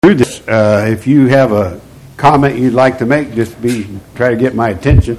Do this. If you have a comment you'd like to make, try to get my attention.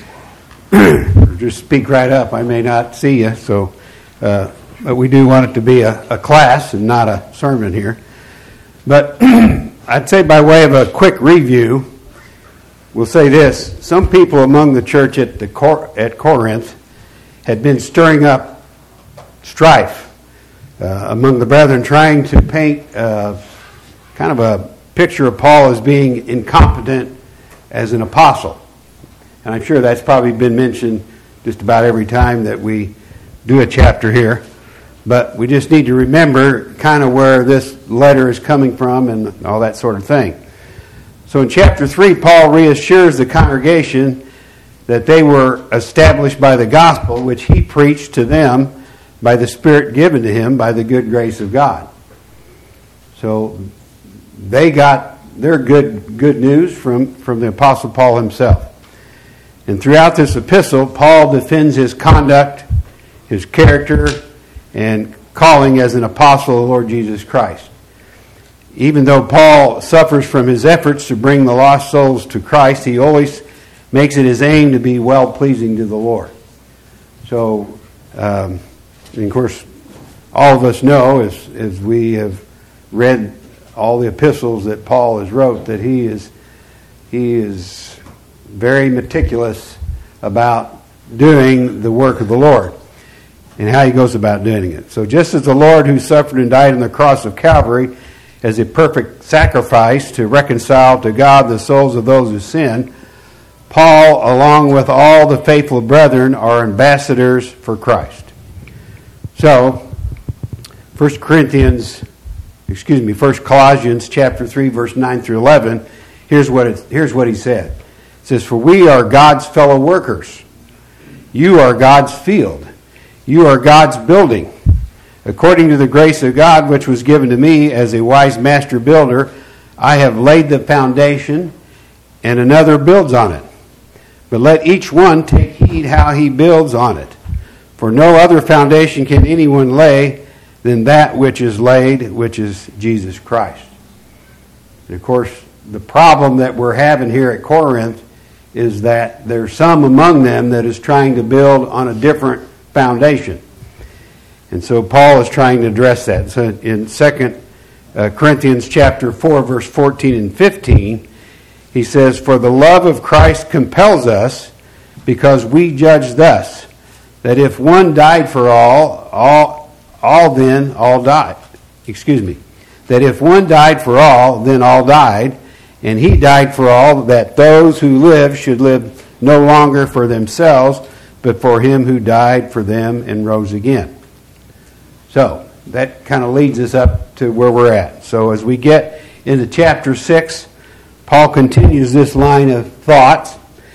Just speak right up. I may not see you, but we do want it to be a class and not a sermon here. But I'd say by way of a quick review, we'll say this. Some people among the church at Corinth had been stirring up strife among the brethren, trying to paint kind of a picture of Paul as being incompetent as an apostle. And I'm sure that's probably been mentioned just about every time that we do a chapter here. But we just need to remember kind of where this letter is coming from and all that sort of thing. So in chapter 3, Paul reassures the congregation that they were established by the gospel, which he preached to them by the Spirit given to him by the good grace of God. So they got their good news from the Apostle Paul himself. And throughout this epistle, Paul defends his conduct, his character, and calling as an apostle of the Lord Jesus Christ. Even though Paul suffers from his efforts to bring the lost souls to Christ, he always makes it his aim to be well-pleasing to the Lord. So, and of course, all of us know, as we have read all the epistles that Paul has wrote, that he is very meticulous about doing the work of the Lord and how he goes about doing it. So just as the Lord who suffered and died on the cross of Calvary as a perfect sacrifice to reconcile to God the souls of those who sin, Paul, along with all the faithful brethren, are ambassadors for Christ. So, 1 Colossians chapter 3, verse 9 through 11, here's what he said. It says, "For we are God's fellow workers. You are God's field. You are God's building. According to the grace of God which was given to me as a wise master builder, I have laid the foundation, and another builds on it. But let each one take heed how he builds on it. For no other foundation can anyone lay than that which is laid, which is Jesus Christ." And of course, the problem that we're having here at Corinth is that there's some among them that is trying to build on a different foundation. And so Paul is trying to address that. So in 2 Corinthians chapter 4, verse 14 and 15, he says, "For the love of Christ compels us, because we judge thus, that if one died for all died. That if one died for all, then all died, and he died for all, that those who live should live no longer for themselves, but for him who died for them and rose again." So, that kind of leads us up to where we're at. So as we get into chapter 6, Paul continues this line of thought,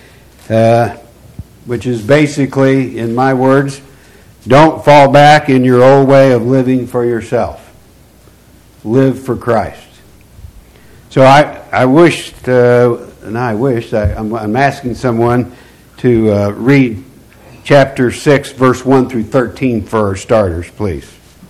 which is basically, in my words, don't fall back in your old way of living for yourself. Live for Christ. So I'm asking someone to read chapter 6, verse 1 through 13 for our starters, please.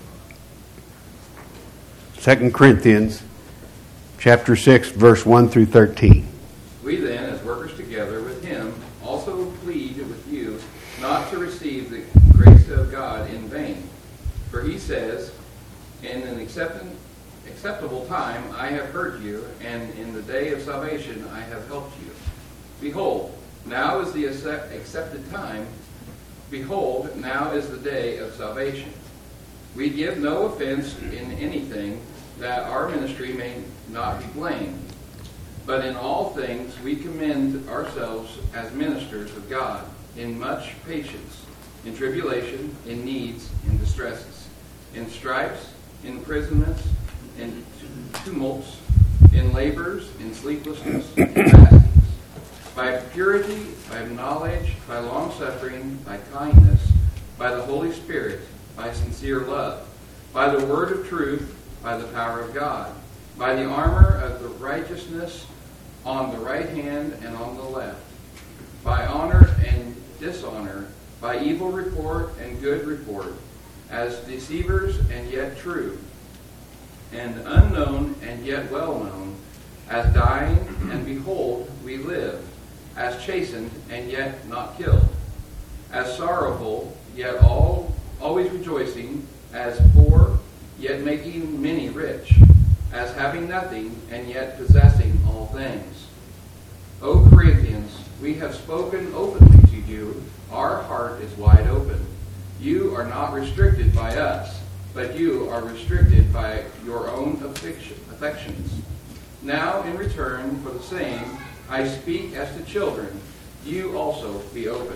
2 Corinthians chapter 6, verse 1 through 13. "We then, as workers together with him, also plead with you not to receive the grace of God in vain. For he says, in an acceptable time I have heard you, and in the day of salvation I have helped you. Behold, now is the accepted time. Behold, now is the day of salvation. We give no offense in anything, that our ministry may not be blamed. But in all things we commend ourselves as ministers of God, in much patience, in tribulation, in needs, in distresses, in stripes, in imprisonments, in tumults, in labors, in sleeplessness, in fastings, by purity, by knowledge, by long-suffering, by kindness, by the Holy Spirit, by sincere love, by the word of truth, by the power of God, by the armor of the righteousness on the right hand and on the left, by honor and dishonor, by evil report and good report, as deceivers and yet true, and unknown and yet well known, as dying, and behold, we live, as chastened, and yet not killed, as sorrowful, yet always rejoicing, as poor, yet making many rich, as having nothing, and yet possessing all things. O Corinthians, we have spoken openly to you. Our heart is wide open. You are not restricted by us, but you are restricted by your own affections. Now, in return for the same, I speak as to children. You also be open.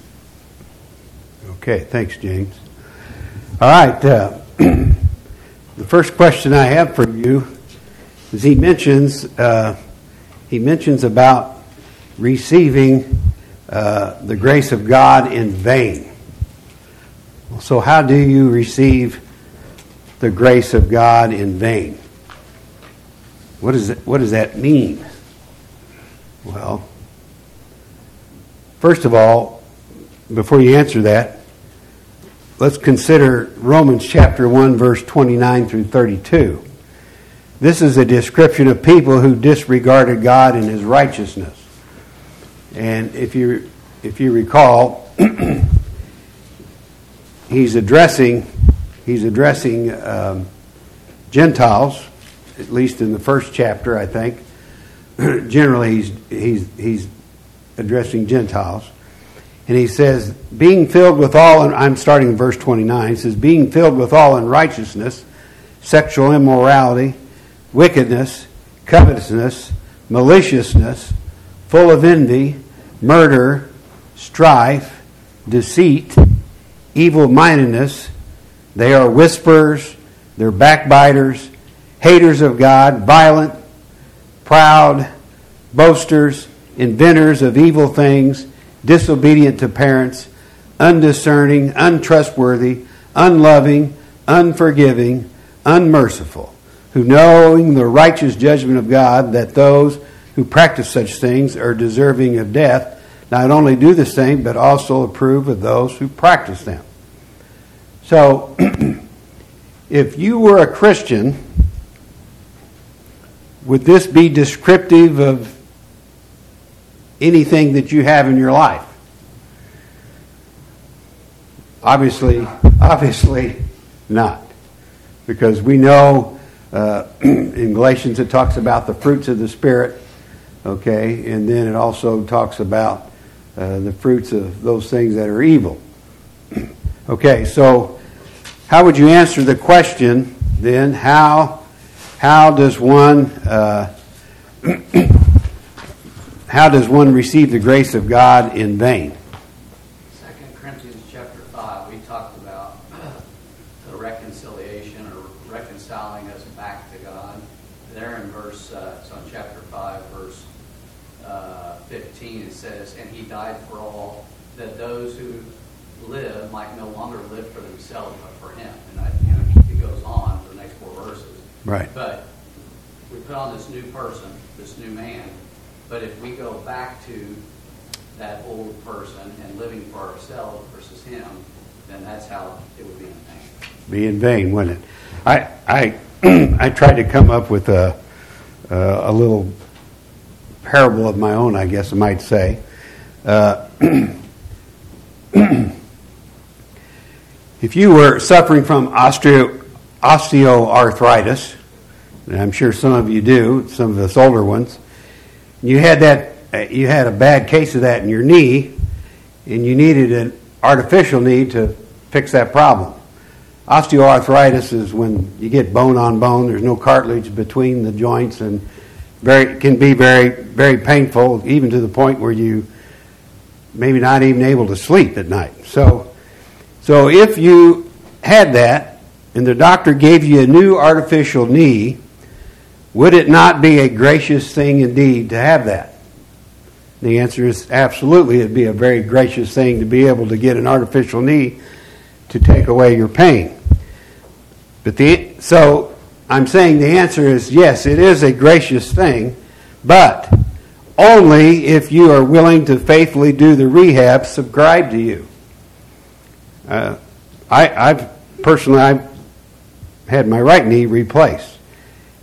Okay, thanks, James. All right, the first question I have for you is he mentions about receiving the grace of God in vain. So how do you receive the grace of God in vain? What does that mean? Well, first of all, before you answer that, let's consider Romans chapter 1, verse 29 through 32. This is a description of people who disregarded God and His righteousness. And if you recall, he's addressing Gentiles, at least in the first chapter, I think. Generally, he's addressing Gentiles. And he says, being filled with all, and I'm starting in verse 29, he says, being filled with all unrighteousness, sexual immorality, wickedness, covetousness, maliciousness, full of envy, murder, strife, deceit, evil-mindedness. They are whisperers, they're backbiters, haters of God, violent, proud, boasters, inventors of evil things, disobedient to parents, undiscerning, untrustworthy, unloving, unforgiving, unmerciful, who knowing the righteous judgment of God, that those who practice such things are deserving of death, not only do the same, but also approve of those who practice them. So, if you were a Christian, would this be descriptive of anything that you have in your life? Obviously not. Because we know in Galatians it talks about the fruits of the Spirit, okay, and then it also talks about the fruits of those things that are evil. Okay, so how would you answer the question then? How does one receive the grace of God in vain? 2 Corinthians chapter 5, we talked about the reconciliation or reconciling us back to God. There in verse, it's on chapter 5, verse 15, it says, and He died for all, that those who live might no longer live for themselves, but for Him. And it goes on for the next 4 verses. Right. But we put on this new person, this new man. But if we go back to that old person and living for ourselves versus Him, then that's how it would be in vain. Be in vain, wouldn't it? I tried to come up with a little parable of my own, I guess I might say. If you were suffering from osteoarthritis, and I'm sure some of you do, some of us older ones, you had a bad case of that in your knee, and you needed an artificial knee to fix that problem. Osteoarthritis is when you get bone on bone. There's no cartilage between the joints, and can be very, very painful, even to the point where you maybe not even able to sleep at night. So if you had that, and the doctor gave you a new artificial knee, would it not be a gracious thing indeed to have that? The answer is absolutely. It'd be a very gracious thing to be able to get an artificial knee to take away your pain. So I'm saying the answer is yes, it is a gracious thing, but only if you are willing to faithfully do the rehab prescribed to you. I've had my right knee replaced.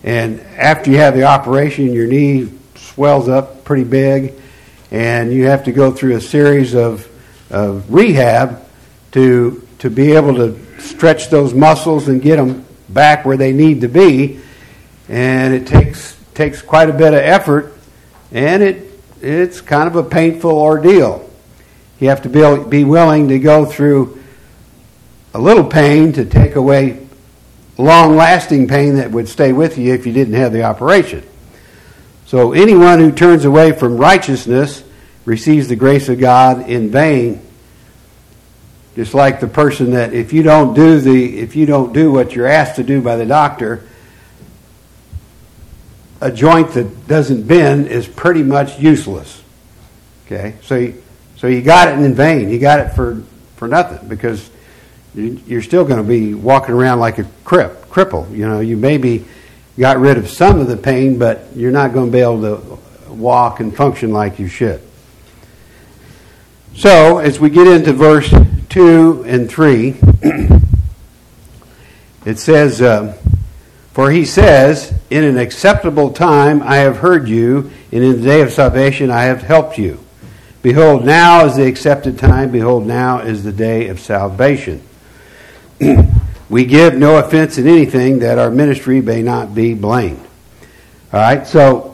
And after you have the operation, your knee swells up pretty big, and you have to go through a series of rehab to be able to stretch those muscles and get them back where they need to be. And it takes quite a bit of effort, and it's kind of a painful ordeal. You have to be willing to go through a little pain to take away long-lasting pain that would stay with you if you didn't have the operation. So anyone who turns away from righteousness receives the grace of God in vain. Just like the person that if you don't do what you're asked to do by the doctor, a joint that doesn't bend is pretty much useless. Okay, so you got it in vain. You got it for nothing, because you're still going to be walking around like a cripple. You know, you maybe got rid of some of the pain, but you're not going to be able to walk and function like you should. So, as we get into verse 2 and 3, it says, for he says, in an acceptable time I have heard you, and in the day of salvation I have helped you. Behold, now is the accepted time. Behold, now is the day of salvation. We give no offense in anything, that our ministry may not be blamed. All right, so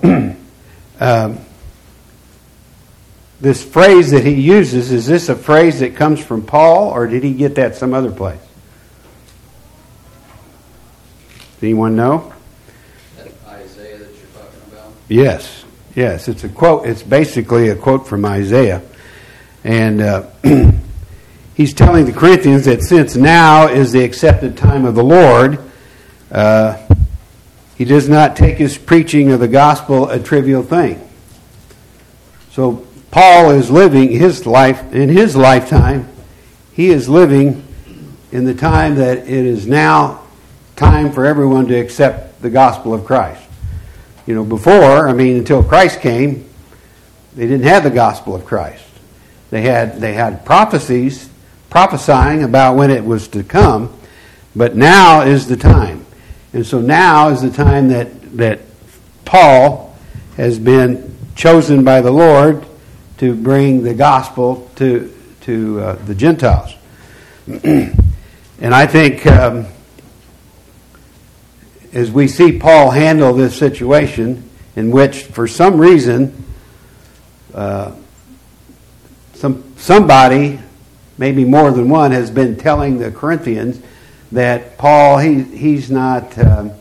this phrase that he uses, is this a phrase that comes from Paul, or did he get that some other place? Does anyone know? That Isaiah that you're talking about? Yes, it's a quote. It's basically a quote from Isaiah. And he's telling the Corinthians that since now is the accepted time of the Lord, he does not take his preaching of the gospel a trivial thing. So Paul is living his life, in his lifetime, he is living in the time that it is now time for everyone to accept the gospel of Christ. You know, before, until Christ came, they didn't have the gospel of Christ. They had prophecies prophesying about when it was to come, but now is the time. And so now is the time that Paul has been chosen by the Lord to bring the gospel to the Gentiles. And I think as we see Paul handle this situation, in which for some reason somebody, maybe more than one, has been telling the Corinthians that Paul, he's not,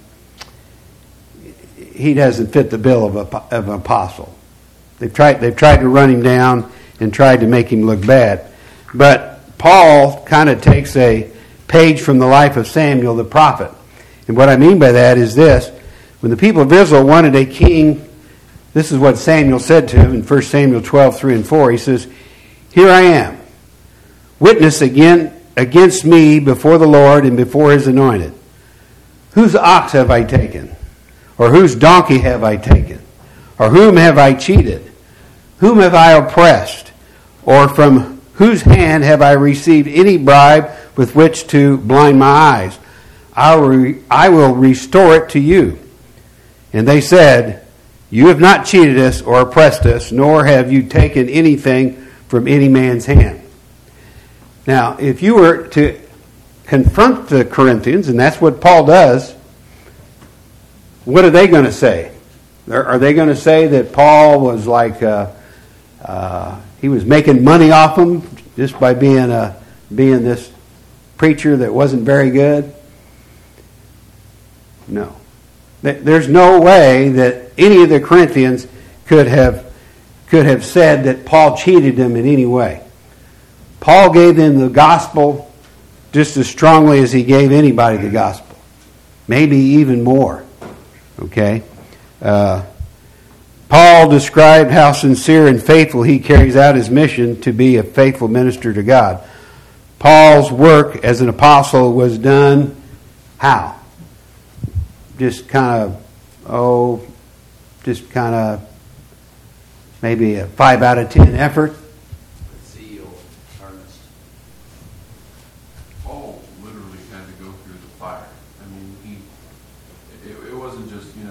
he doesn't fit the bill of an apostle. They've tried to run him down and tried to make him look bad. But Paul kind of takes a page from the life of Samuel the prophet. And what I mean by that is this: when the people of Israel wanted a king, this is what Samuel said to him in 1 Samuel 12, 3 and 4. He says, "Here I am. Witness again against me before the Lord and before his anointed. Whose ox have I taken? Or whose donkey have I taken? Or whom have I cheated? Whom have I oppressed? Or from whose hand have I received any bribe with which to blind my eyes? I will restore it to you." And they said, "You have not cheated us or oppressed us, nor have you taken anything from any man's hand." Now, if you were to confront the Corinthians, and that's what Paul does, what are they going to say? Are they going to say that Paul was like, he was making money off them just by being this preacher that wasn't very good? No. There's no way that any of the Corinthians could have said that Paul cheated them in any way. Paul gave them the gospel just as strongly as he gave anybody the gospel. Maybe even more. Okay? Paul described how sincere and faithful he carries out his mission to be a faithful minister to God. Paul's work as an apostle was done how? Just kind of maybe a 5 out of 10 effort. Zeal, earnest. Paul literally had to go through the fire. I mean, it wasn't just,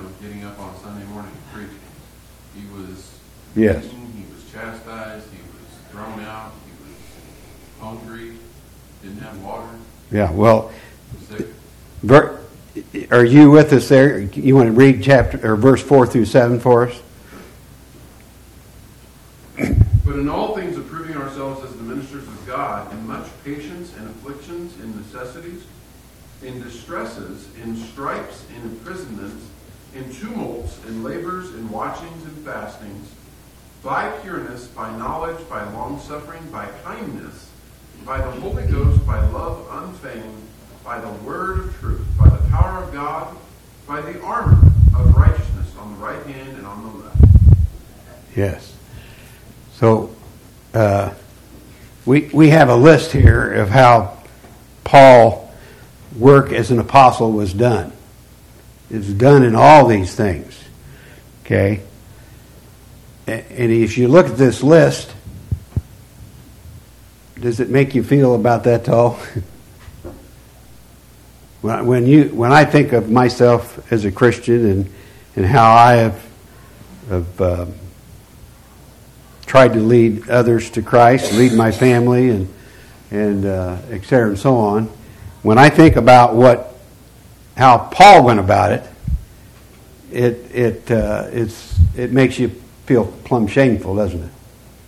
preaching. He was Yes. beaten, he was chastised, he was thrown out, he was hungry, didn't have water, Yeah, well, sick. are you with us there? You want to read chapter or verse 4 through 7 for us? But in all things approving ourselves as the ministers of God, in much patience and afflictions, in necessities, in distresses, in stripes, in imprisonments, in tumults, in labors, in watchings and fastings, by pureness, by knowledge, by longsuffering, by kindness, by the Holy Ghost, by love unfeigned, by the word of truth, by the power of God, by the armor of righteousness on the right hand and on the left. Yes. So we have a list here of how Paul's work as an apostle was done. It's done in all these things. Okay? And if you look at this list, does it make you feel about that tall? When I think of myself as a Christian and how I have tried to lead others to Christ, lead my family, and et cetera and so on, when I think about how Paul went about it, it makes you feel plumb shameful, doesn't it?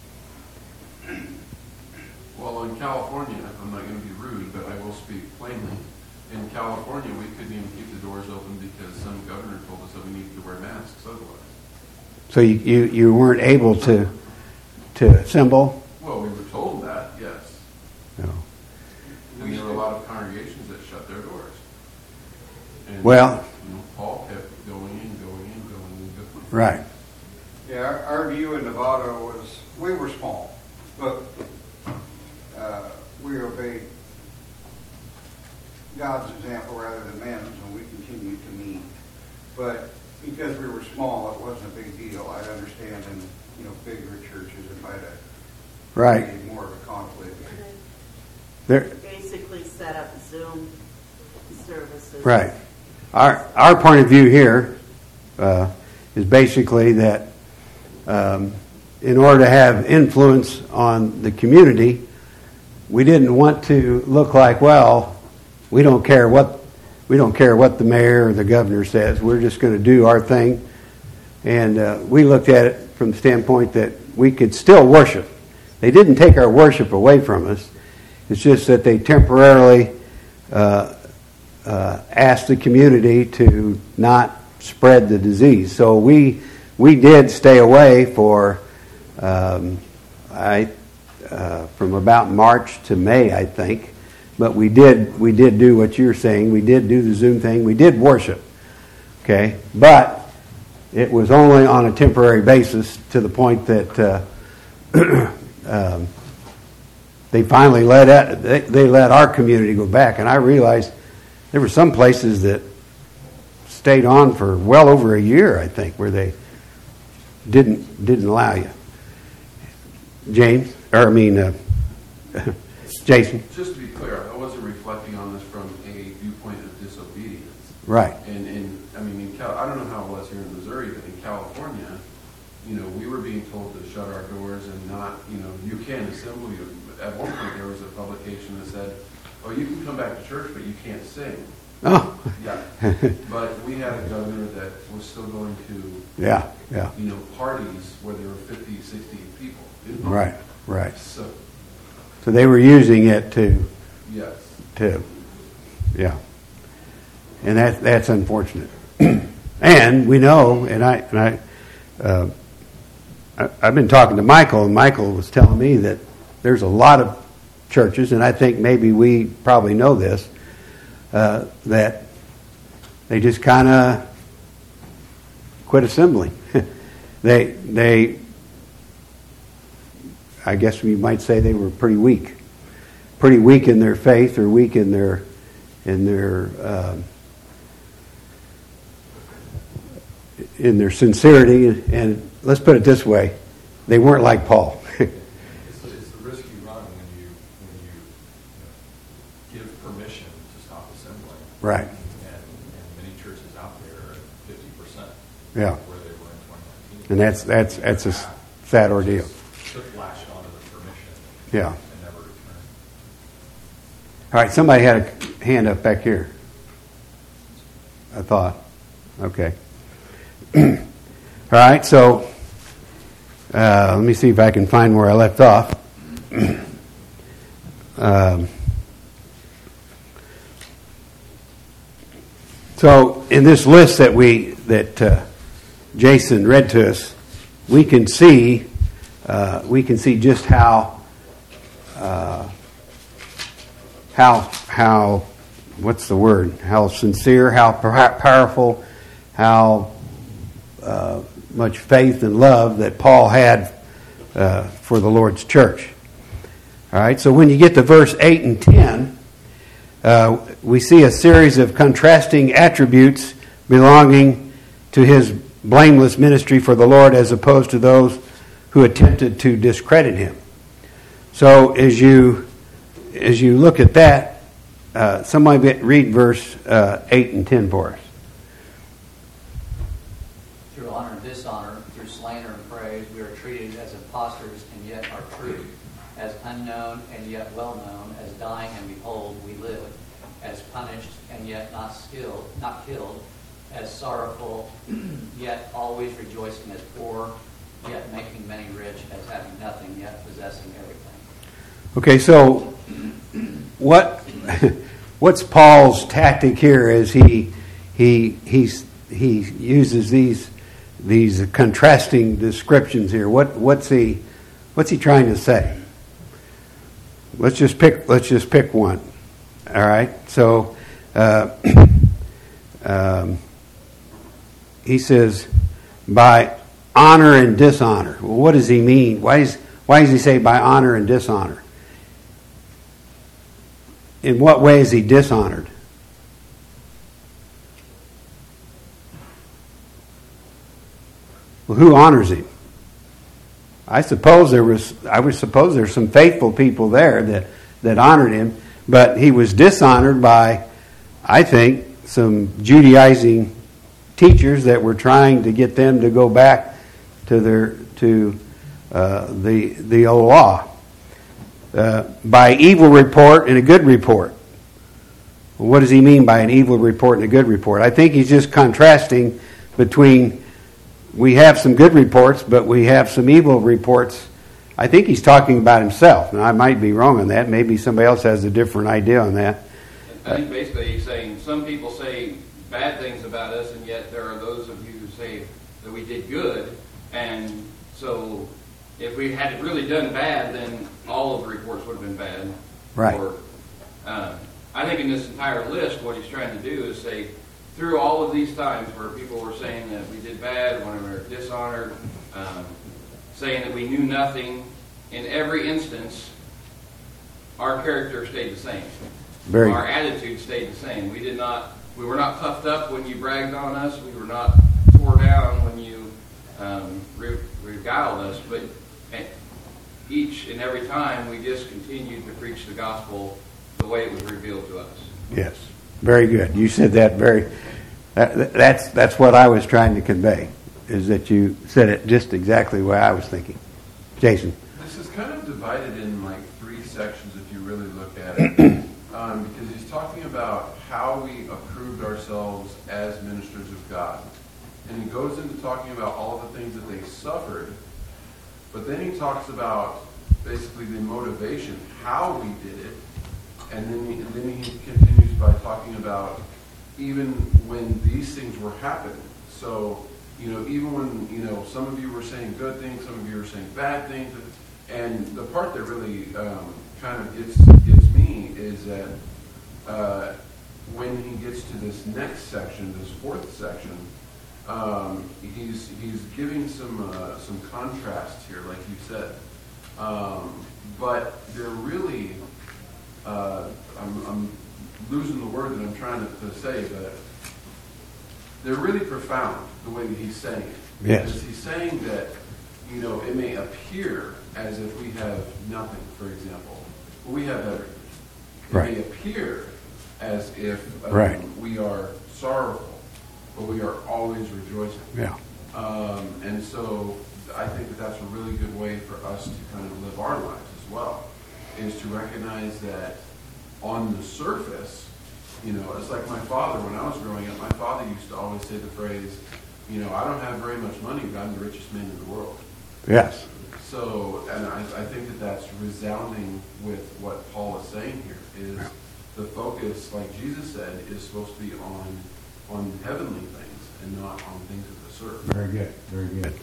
Well, in California, I'm not going to be rude, but I will speak plainly. In California, we couldn't even keep the doors open because some governor told us that we needed to wear masks otherwise. So you weren't able to assemble? Well, we were told that, yes. No. And there were a lot of congregations that shut their doors. And, Well, Paul kept going and going and going and going. right. Yeah, our view in Nevada was, we were small, but we obeyed God's example rather than man's, and we continued to meet. But because we were small, it wasn't a big deal. I understand in bigger churches it might have Right. created more of a conflict. There, Basically set up Zoom services. right. Our point of view here is basically that in order to have influence on the community, we didn't want to look like, well, we don't care what the mayor or the governor says. We're just going to do our thing. And we looked at it from the standpoint that we could still worship. They didn't take our worship away from us. It's just that they temporarily asked the community to not spread the disease. So we did stay away for from about March to May, I think. But we did do what you're saying. We did do the Zoom thing. We did worship. Okay, but it was only on a temporary basis to the point that they finally let our community go back. And I realized there were some places that stayed on for well over a year, I think, where they didn't allow you. Jason. Just to be clear, I wasn't reflecting on this from a viewpoint of disobedience. Right. And I don't know how it was here in Missouri, but in California, we were being told to shut our doors and not, you can't assemble. At one point, there was a publication that said, "Oh, you can come back to church, but you can't sing." Oh. Yeah. But we had a governor that was still going to, Yeah. parties where there were 50, 60 people. Right. So, So they were using it yes. yeah. And that's unfortunate. And we know, I've been talking to Michael, and Michael was telling me that there's a lot of churches, and I think maybe we probably know this, that they just kind of quit assembling. They, I guess we might say they were pretty weak in their faith, or weak in their sincerity. And let's put it this way, they weren't like Paul. It's the risk you run when you give permission to stop assembling. Right. And many churches out there are at 50%. Yeah. Where they were in And that's a sad ordeal. Took lash onto the permission Yeah. and never returned. All right, somebody had a hand up back here. I thought. Okay. All right, so let me see if I can find where I left off. So in this list that Jason read to us, we can see just how what's the word? How sincere, how powerful, how much faith and love that Paul had for the Lord's church. All right, so when you get to verse 8 and 10, we see a series of contrasting attributes belonging to his blameless ministry for the Lord as opposed to those who attempted to discredit him. So as you look at that, somebody read verse 8 and 10 for us. Through honor and dishonor, through slander and praise, we are treated as impostors and yet are true, as unknown and yet well known, as dying and behold we live, as punished and yet not killed, as sorrowful yet always rejoicing, as poor yet making many rich, as having nothing yet possessing everything. Okay, so what's Paul's tactic here? Is he uses these contrasting descriptions here? What's he trying to say? Let's just pick one. All right. So he says by honor and dishonor. Well, what does he mean? Why does he say by honor and dishonor? In what way is he dishonored? Well, who honors him? I suppose there's some faithful people there that honored him, but he was dishonored by, I think, some Judaizing teachers that were trying to get them to go back to the old law. By evil report and a good report. Well, what does he mean by an evil report and a good report? I think he's just contrasting between we have some good reports, but we have some evil reports. I think he's talking about himself. Now, I might be wrong on that. Maybe somebody else has a different idea on that. I think basically he's saying some people say bad things about us, and yet there are those of you who say that we did good. And so if we had really done bad, then all of the reports would have been bad. Right. Or, I think in this entire list, what he's trying to do is say, through all of these times where people were saying that we did bad, when we were dishonored, saying that we knew nothing, in every instance, our character stayed the same. Our attitude stayed the same. We were not puffed up when you bragged on us. We were not tore down when you regaled us. But each and every time, we just continued to preach the gospel the way it was revealed to us. Yes, very good. You said that that's what I was trying to convey, is that you said it just exactly the way I was thinking. Jason. This is kind of divided in like three sections if you really look at it. Because he's talking about how we approved ourselves as ministers of God. And he goes into talking about all the things that they suffered. But then he talks about basically the motivation, how we did it. And then he continues by talking about even when these things were happening. So, even when, some of you were saying good things, some of you were saying bad things. And the part that really kind of gets me is that when he gets to this next section, this fourth section, he's giving some contrasts here, like you said. But they're really, I'm losing the word that I'm trying to say, but they're really profound the way that he's saying it. Yes. Because he's saying that, it may appear as if we have nothing, for example. But we have everything. It Right. may appear as if Right. we are sorrowful, but we are always rejoicing. Yeah. And so I think that that's a really good way for us to kind of live our lives as well, is to recognize that on the surface, you know, it's like my father, when I was growing up, my father used to always say the phrase, you know, I don't have very much money, but I'm the richest man in the world. Yes. So, and I think that that's resounding with what Paul is saying here, is the focus, like Jesus said, is supposed to be on heavenly things and not on things of this earth. Very good. Very good.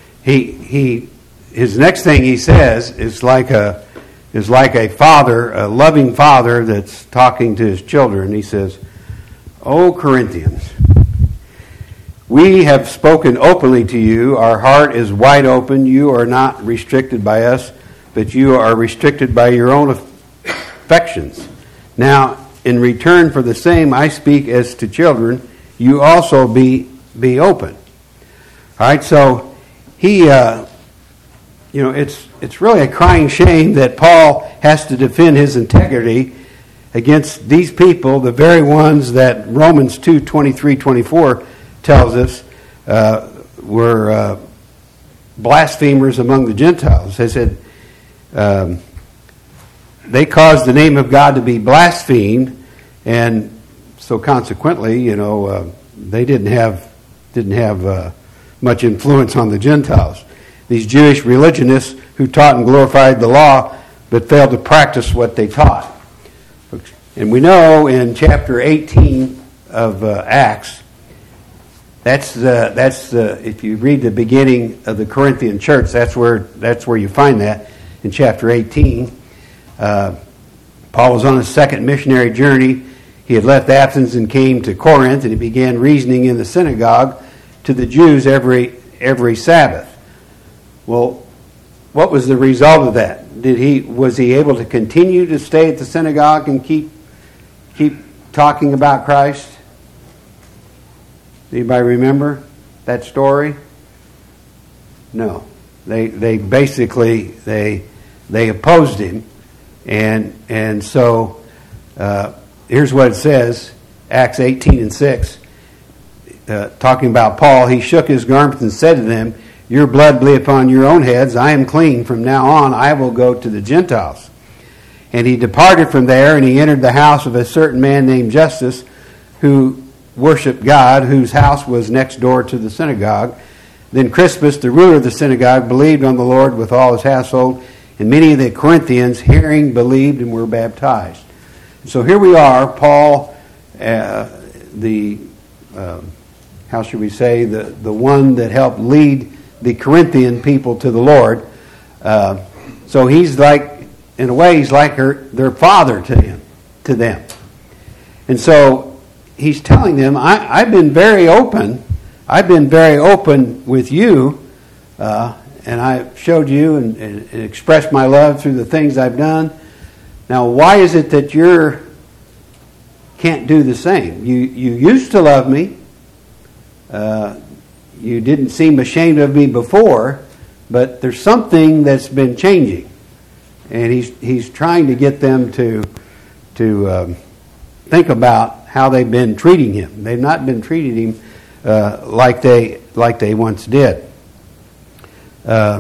His next thing he says is like a father, a loving father that's talking to his children. He says, "O Corinthians, we have spoken openly to you. Our heart is wide open. You are not restricted by us, but you are restricted by your own affections. Now, in return for the same, I speak as to children. You also be open." All right, so he, it's really a crying shame that Paul has to defend his integrity against these people, the very ones that Romans 2:23-24 tells us were blasphemers among the Gentiles. They said they caused the name of God to be blasphemed, and so consequently, they didn't have much influence on the Gentiles. These Jewish religionists who taught and glorified the law but failed to practice what they taught. And we know in chapter 18 of Acts, that's if you read the beginning of the Corinthian church, that's where you find that in chapter 18. Paul was on his second missionary journey. He had left Athens and came to Corinth, and he began reasoning in the synagogue to the Jews every Sabbath. Well, what was the result of that? Was he able to continue to stay at the synagogue and keep talking about Christ? Anybody remember that story? No. They basically opposed him, and so here's what it says, Acts 18:6, talking about Paul. He shook his garments and said to them, "Your blood be upon your own heads. I am clean. From now on I will go to the Gentiles." And he departed from there, and he entered the house of a certain man named Justus, who worshipped God, whose house was next door to the synagogue. Then Crispus, the ruler of the synagogue, believed on the Lord with all his household, and many of the Corinthians, hearing, believed and were baptized. So here we are, Paul, how should we say, the one that helped lead the Corinthian people to the Lord. So he's like, in a way, he's like their father to them. And so he's telling them, I've been very open. I've been very open with you, and I've showed you and expressed my love through the things I've done. Now, why is it that you can't do the same? You used to love me. You didn't seem ashamed of me before, but there's something that's been changing, and he's trying to get them to think about how they've been treating him. They've not been treating him like they once did. Paul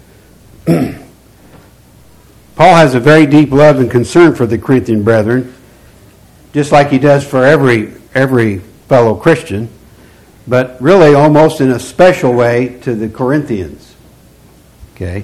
has a very deep love and concern for the Corinthian brethren, just like he does for every fellow Christian, but really almost in a special way to the Corinthians. Okay?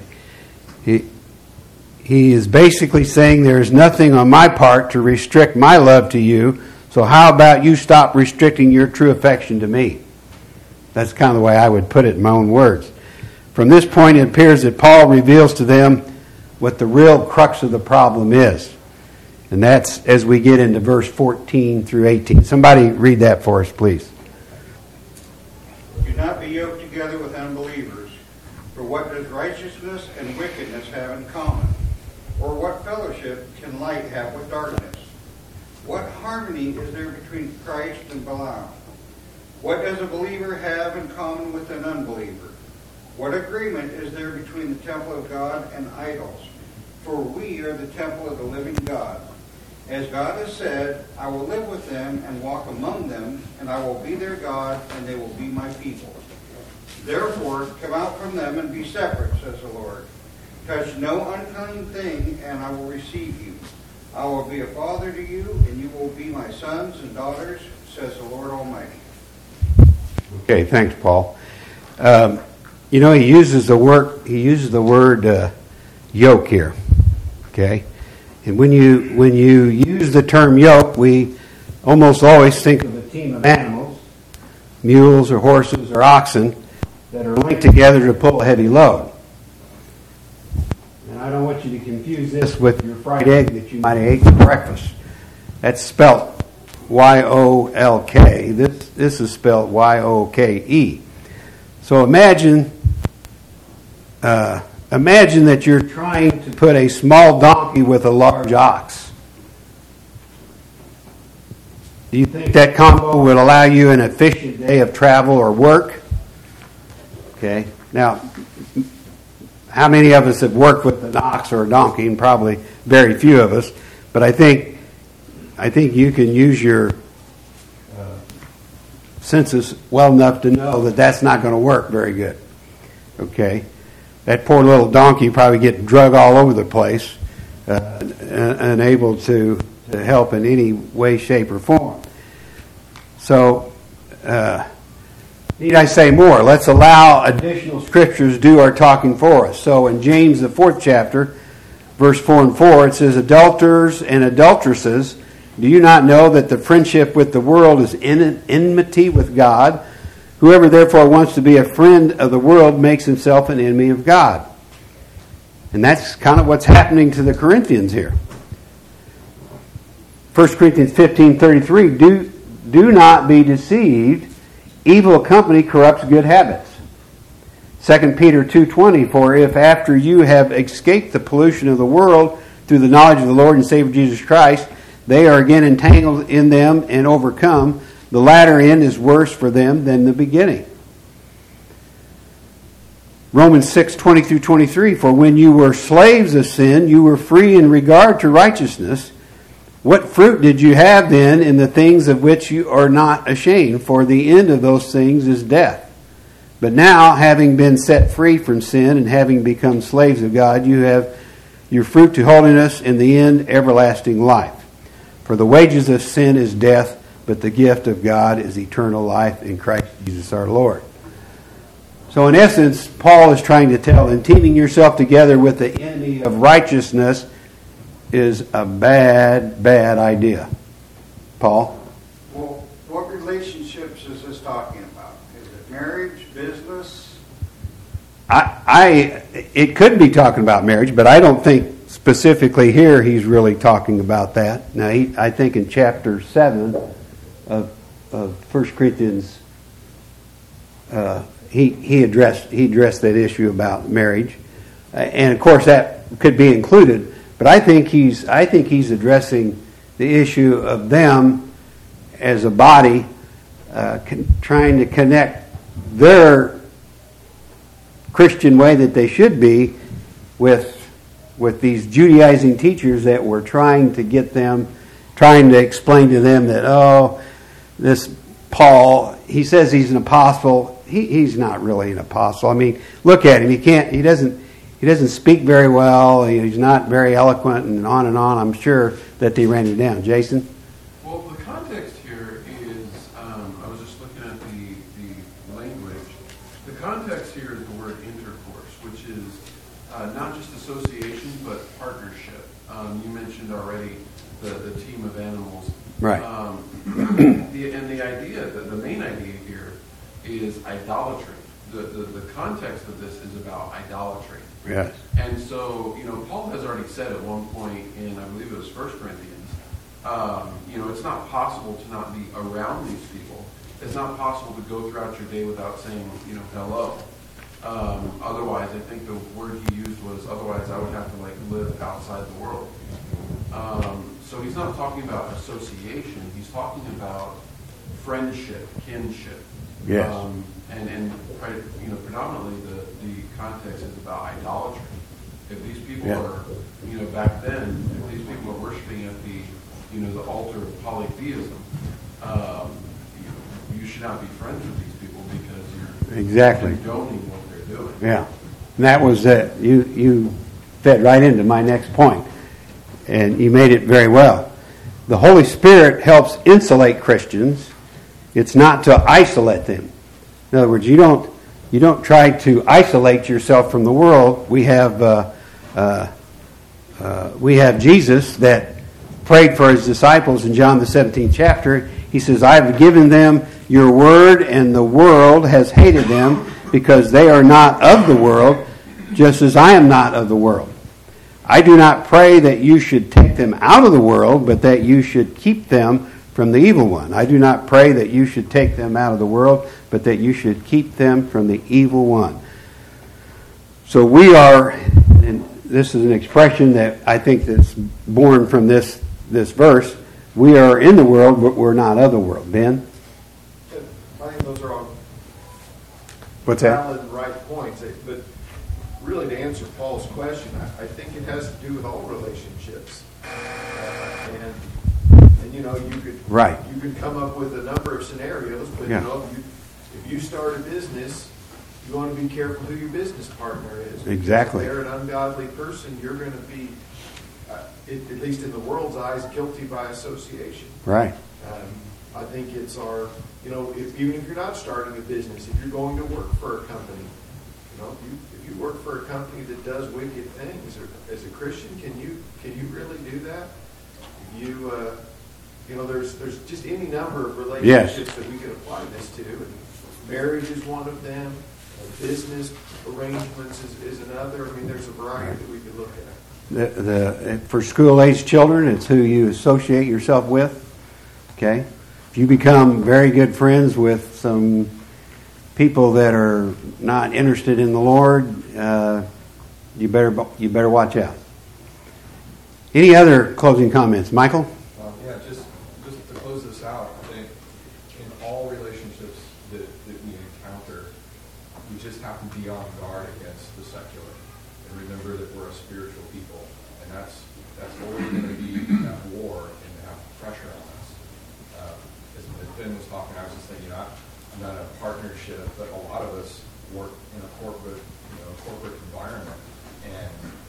He is basically saying there is nothing on my part to restrict my love to you, so how about you stop restricting your true affection to me? That's kind of the way I would put it in my own words. From this point, it appears that Paul reveals to them what the real crux of the problem is. And that's as we get into verse 14 through 18. Somebody read that for us, please. Do not be yoked together with unbelievers. For what does righteousness and wickedness have in common? Or what fellowship can light have with darkness? What harmony is there between Christ and Balaam? What does a believer have in common with an unbeliever? What agreement is there between the temple of God and idols? For we are the temple of the living God. As God has said, I will live with them and walk among them, and I will be their God, and they will be my people. Therefore, come out from them and be separate, says the Lord. Touch no unclean thing, and I will receive you. I will be a father to you, and you will be my sons and daughters, says the Lord Almighty. Okay, thanks, Paul. You know, he uses the word yoke here. Okay, and when you use the term yoke, we almost always think of a team of animals, mules or horses or oxen, that are linked together to pull a heavy load. And I don't want you to confuse this with your fried egg that you might have ate for breakfast. That's spelt Y-O-L-K. This is spelled Y-O-K-E. So imagine that you're trying to put a small donkey with a large ox. Do you think that combo would allow you an efficient day of travel or work? Okay. Now, how many of us have worked with an ox or a donkey? And probably very few of us. But I think you can use your senses well enough to know that that's not going to work very good. Okay. That poor little donkey probably get drug all over the place, unable to help in any way, shape, or form. So, need I say more? Let's allow additional scriptures do our talking for us. So in James, the 4th chapter, verse 4 and 4, it says, "Adulterers and adulteresses, do you not know that the friendship with the world is enmity with God? Whoever therefore wants to be a friend of the world makes himself an enemy of God." And that's kind of what's happening to the Corinthians here. 1 Corinthians 15:33, do not be deceived. Evil company corrupts good habits. 2 Peter 2:20, "For if after you have escaped the pollution of the world through the knowledge of the Lord and Savior Jesus Christ, they are again entangled in them and overcome, the latter end is worse for them than the beginning." Romans 6:20 through 23, "For when you were slaves of sin, you were free in regard to righteousness. What fruit did you have then in the things of which you are not ashamed? For the end of those things is death. But now, having been set free from sin and having become slaves of God, you have your fruit to holiness, and the end everlasting life. For the wages of sin is death, but the gift of God is eternal life in Christ Jesus our Lord." So in essence, Paul is trying to tell them, teaming yourself together with the enemy of righteousness is a bad, bad idea. Paul? Well, what relationships is this talking about? Is it marriage, business? It could be talking about marriage, but I don't think specifically here he's really talking about that. Now, I think in chapter 7 of 1 Corinthians, he addressed that issue about marriage, and of course that could be included. But I think he's addressing the issue of them as a body trying to connect their Christian way that they should be with these Judaizing teachers that were trying to explain to them that, this Paul, he says he's an apostle. He's not really an apostle. I mean, look at him. He doesn't speak very well. He's not very eloquent, and on and on. I'm sure that they ran him down. Jason? Well, the context here is, I was just looking at the language. The context here is the word intercourse, which is not just association, but partnership. You mentioned already the team of animals. Right. The main idea here is idolatry. The context of this is about idolatry. Yes. And so, Paul has already said at one point in, I believe it was 1 Corinthians, it's not possible to not be around these people. It's not possible to go throughout your day without saying, hello. Otherwise, I think the word he used was, otherwise I would have to live outside the world. So he's not talking about association. He's talking about friendship, kinship. Yes. And predominantly the context is about idolatry. If these people are, back then, if these people are worshiping at the altar of polytheism, you should not be friends with these people because Exactly. condoning what they're doing. Yeah. And that was you fed right into my next point, and you made it very well. The Holy Spirit helps insulate Christians. It's not to isolate them. In other words, you don't try to isolate yourself from the world. We have Jesus that prayed for his disciples in John the 17th chapter. He says, "I have given them your word, and the world has hated them because they are not of the world, just as I am not of the world. I do not pray that you should take them out of the world, but that you should keep them from the evil one. I do not pray that you should take them out of the world, but that you should keep them from the evil one." So we are, and this is an expression that I think that's born from this verse, we are in the world, but we're not of the world. Ben? I think those are all What's that? valid and right points. But really, to answer Paul's question, I think it has to do with all relationships. And you know, you could come up with a number of scenarios, but Yeah. you know, if you start a business, you want to be careful who your business partner is. Exactly. If they're an ungodly person, you're going to be, at least in the world's eyes, guilty by association. Right. I think it's our, you know, even if you're not starting a business, if you're going to work for a company, you know, if you work for a company that does wicked things, or as a Christian, can you really do that? If you know, there's just any number of relationships that we can apply this to. And marriage is one of them. Business arrangements is another. I mean, there's a variety that we could look at. For school-age children, it's who you associate yourself with. Okay? If you become very good friends with some people that are not interested in the Lord, you better watch out. Any other closing comments, Michael? Yeah, just to close this out, I think in all relationships that we encounter, we just have to be on guard against the secular and remember that we're a spiritual people, and that's always going to be at war and have pressure on us. As Ben was talking, I was just thinking, I'm not in a partnership, but a lot of us work in a corporate environment, and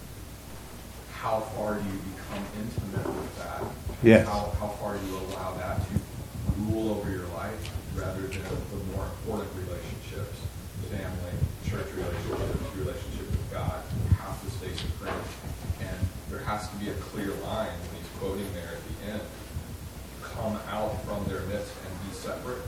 how far do you become intimate with that? Yes. How far do you allow that to rule over your life rather than the more important relationships, family, church relationships, relationship with God? You have to stay supreme. And there has to be a clear line when he's quoting there at the end. Come out from their midst and be separate.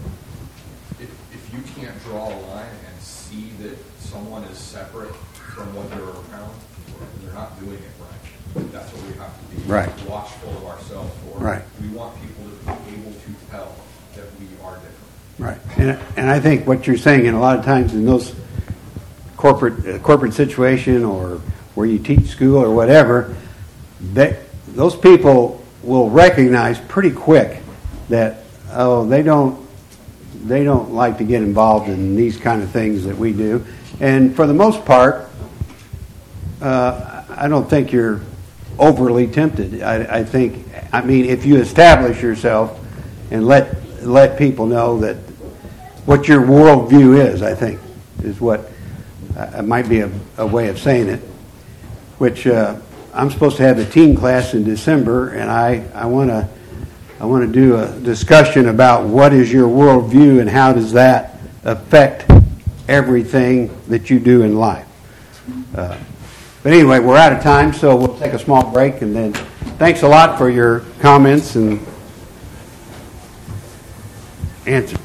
If you can't draw a line and see that someone is separate from what they're around, they're not doing it right. That's what we have to be watchful of ourselves for. Right. We want people to be able to tell that we are different. Right. And I think what you're saying, and a lot of times in those corporate situation or where you teach school or whatever, those people will recognize pretty quick that, they don't like to get involved in these kind of things that we do. And for the most part, I don't think you're overly tempted. I mean, if you establish yourself and let people know that what your worldview is, I think, is what might be a way of saying it, which I'm supposed to have the teen class in December, and I want to do a discussion about what is your worldview and how does that affect everything that you do in life. But anyway, we're out of time, so we'll take a small break, and then thanks a lot for your comments and answers.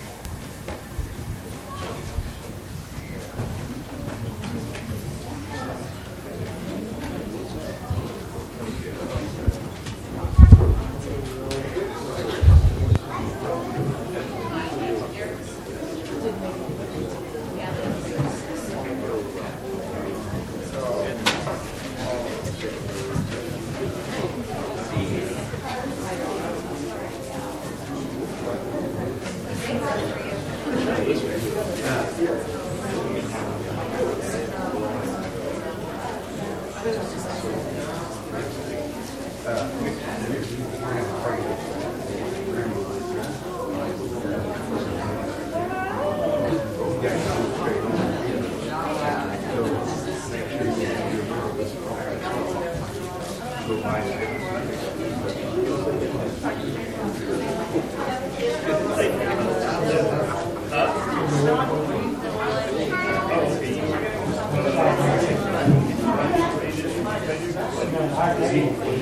Thank you.